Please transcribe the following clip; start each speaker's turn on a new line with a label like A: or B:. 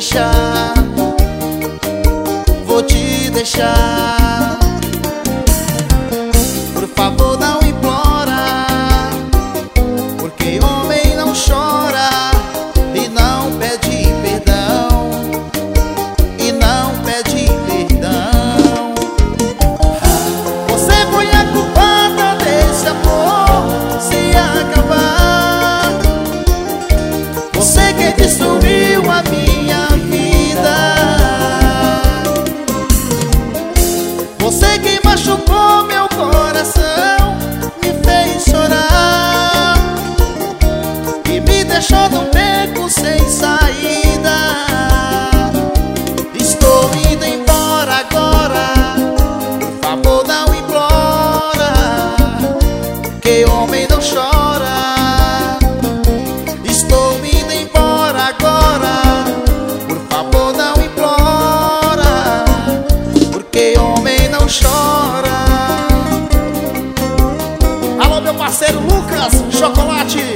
A: deixar, vou te deixar. Por favor, não implora, porque homem não chora e não pede perdão, e não pede perdão. Você foi a culpada desse amor se acabar. Você que destruiu a minha vida, você que machucou meu coração, me fez chorar e me deixou num beco sem saída. Estou indo embora agora, por favor não implora, que homem não chora. Estou indo embora agora, por favor não implora, porque homem não chora. Alô, meu parceiro Lucas Chocolate.